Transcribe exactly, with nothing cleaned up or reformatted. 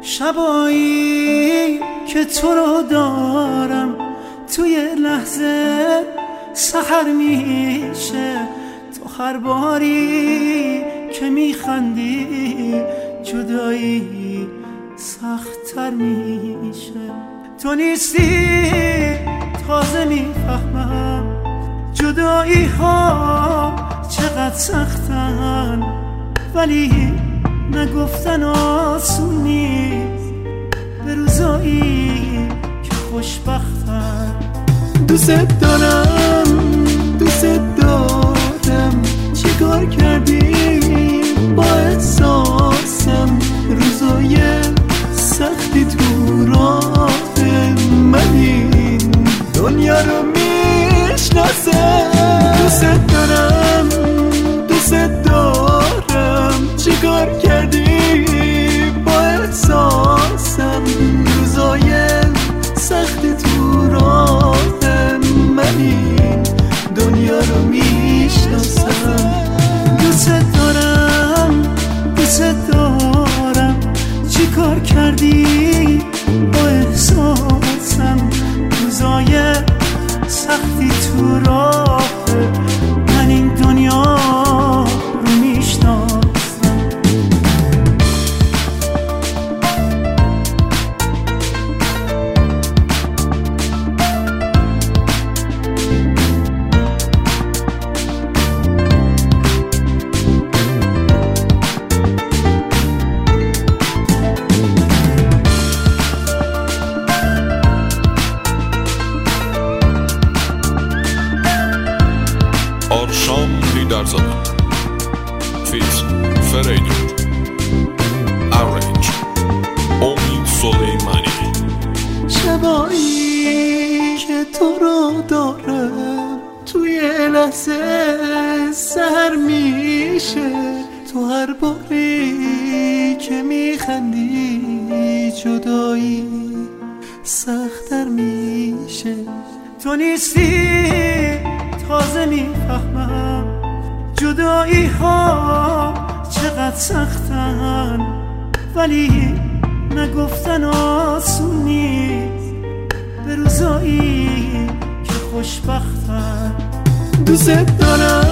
شبایی که تو رو دارم توی لحظه سحر میشه، تو هر باری که میخندی جدایی سخت‌تر میشه. تو نیستی تازه میفهمم جدایی ها چقدر سختن، ولی نگفتن آسون نیست به روزایی که خوشبختن. دوست دارم دوست دارم چیکار کردی با احساسم، روزای سختی تو راه من این دنیا رو میشناسم. دوست دارم دوست دارم چیکار کردی با احساسم، روزای سختی تو راه من این دنیا رو میشناسم. دوست دارم دوست دارم چیکار کردی با احساسم، روزای سختی تو راه من این دنیا رو میشناسم. آرشام لیدرزاده فیت فریدون ارنج امید سلیمانی. شبایی که تو رو دارم توی لحظه سحر میشه، تو هر باری که میخندی جدایی سخت‌تر میشه. تو نیستی تازه میفهمم جدایی ها چقدر سختن، ولی نگفتن آسون نیست به روزایی که خوشبختن. دوست دارم